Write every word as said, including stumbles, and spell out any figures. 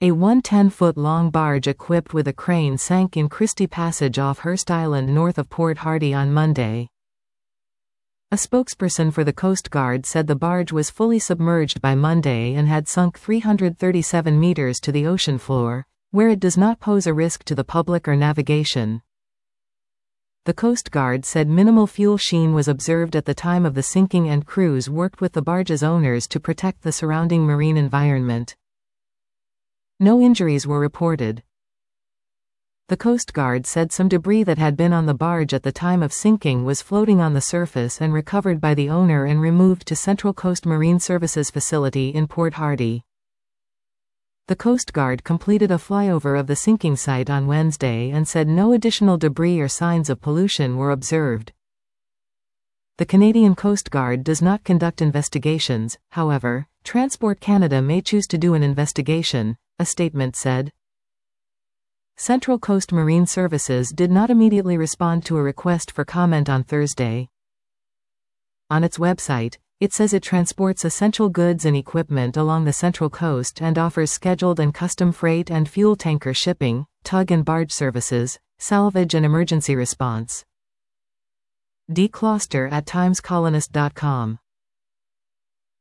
A one hundred ten foot long barge equipped with a crane sank in Christie Passage off Hurst Island north of Port Hardy on Monday. A spokesperson for the Coast Guard said the barge was fully submerged by Monday and had sunk three hundred thirty-seven meters to the ocean floor, where it does not pose a risk to the public or navigation. The Coast Guard said minimal fuel sheen was observed at the time of the sinking and crews worked with the barge's owners to protect the surrounding marine environment. No injuries were reported. The Coast Guard said some debris that had been on the barge at the time of sinking was floating on the surface and recovered by the owner and removed to Central Coast Marine Services facility in Port Hardy. The Coast Guard completed a flyover of the sinking site on Wednesday and said no additional debris or signs of pollution were observed. The Canadian Coast Guard does not conduct investigations, however, Transport Canada may choose to do an investigation, a statement said. Central Coast Marine Services did not immediately respond to a request for comment on Thursday. On its website, it says it transports essential goods and equipment along the Central Coast and offers scheduled and custom freight and fuel tanker shipping, tug and barge services, salvage and emergency response. D. Closter at times colonist dot com